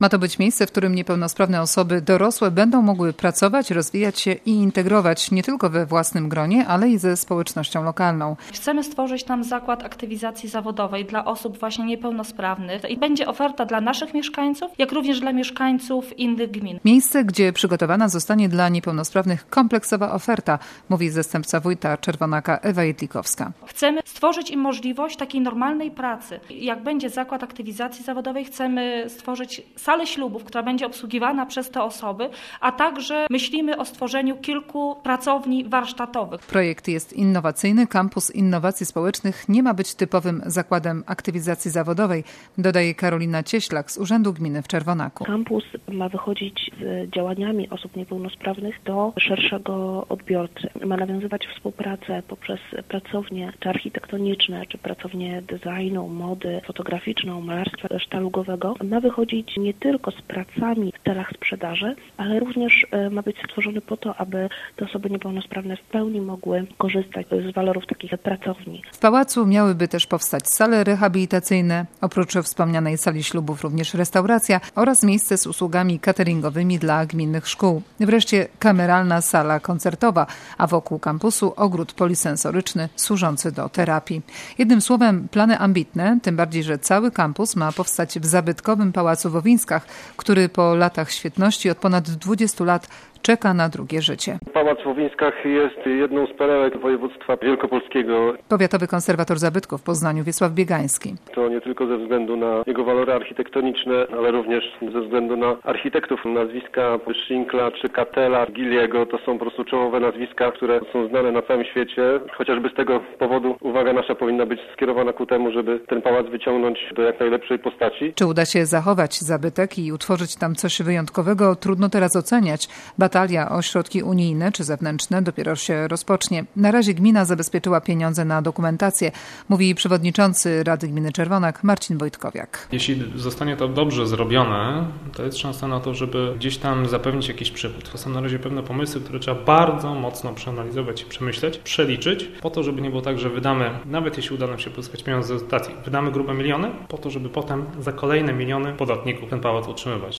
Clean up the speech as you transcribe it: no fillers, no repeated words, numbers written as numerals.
Ma to być miejsce, w którym niepełnosprawne osoby dorosłe będą mogły pracować, rozwijać się i integrować nie tylko we własnym gronie, ale i ze społecznością lokalną. Chcemy stworzyć tam zakład aktywizacji zawodowej dla osób właśnie niepełnosprawnych i będzie oferta dla naszych mieszkańców, jak również dla mieszkańców innych gmin. Miejsce, gdzie przygotowana zostanie dla niepełnosprawnych kompleksowa oferta, mówi zastępca wójta Czerwonaka Ewa Jedlikowska. Chcemy stworzyć im możliwość takiej normalnej pracy. Jak będzie zakład aktywizacji zawodowej, chcemy stworzyć salę ślubów, która będzie obsługiwana przez te osoby, a także myślimy o stworzeniu kilku pracowni warsztatowych. Projekt jest innowacyjny. Kampus Innowacji Społecznych nie ma być typowym zakładem aktywizacji zawodowej, dodaje Karolina Cieślak z Urzędu Gminy w Czerwonaku. Kampus ma wychodzić z działaniami osób niepełnosprawnych do szerszego odbiorcy. Ma nawiązywać współpracę poprzez pracownie czy architektoniczne, czy pracownie designu, mody, fotograficzną, malarstwa sztalugowego. Ma wychodzić nie tylko z pracami w celach sprzedaży, ale również ma być stworzony po to, aby te osoby niepełnosprawne w pełni mogły korzystać z walorów takich pracowni. W pałacu miałyby też powstać sale rehabilitacyjne, oprócz wspomnianej sali ślubów również restauracja oraz miejsce z usługami cateringowymi dla gminnych szkół. Wreszcie kameralna sala koncertowa, a wokół kampusu ogród polisensoryczny służący do terapii. Jednym słowem plany ambitne, tym bardziej, że cały kampus ma powstać w zabytkowym pałacu w Owińskach, który po latach świetności od ponad 20 lat czeka na drugie życie. Pałac w Owińskach jest jedną z perełek województwa wielkopolskiego. Powiatowy konserwator zabytków w Poznaniu Wiesław Biegański. To nie tylko ze względu na jego walory architektoniczne, ale również ze względu na architektów. Nazwiska Schinkla czy Katela, Gilliego to są po prostu czołowe nazwiska, które są znane na całym świecie. Chociażby z tego powodu uwaga nasza powinna być skierowana ku temu, żeby ten pałac wyciągnąć do jak najlepszej postaci. Czy uda się zachować zabytek i utworzyć tam coś wyjątkowego, trudno teraz oceniać. Batalia o środki unijne czy zewnętrzne dopiero się rozpocznie. Na razie gmina zabezpieczyła pieniądze na dokumentację, mówi przewodniczący Rady Gminy Czerwonak Marcin Wojtkowiak. Jeśli zostanie to dobrze zrobione, to jest szansa na to, żeby gdzieś tam zapewnić jakiś przychód. To są na razie pewne pomysły, które trzeba bardzo mocno przeanalizować i przemyśleć, przeliczyć, po to, żeby nie było tak, że wydamy, nawet jeśli uda nam się pozyskać pieniądze z dotacji, wydamy grube miliony, po to, żeby potem za kolejne miliony podatników ten pałac utrzymywać.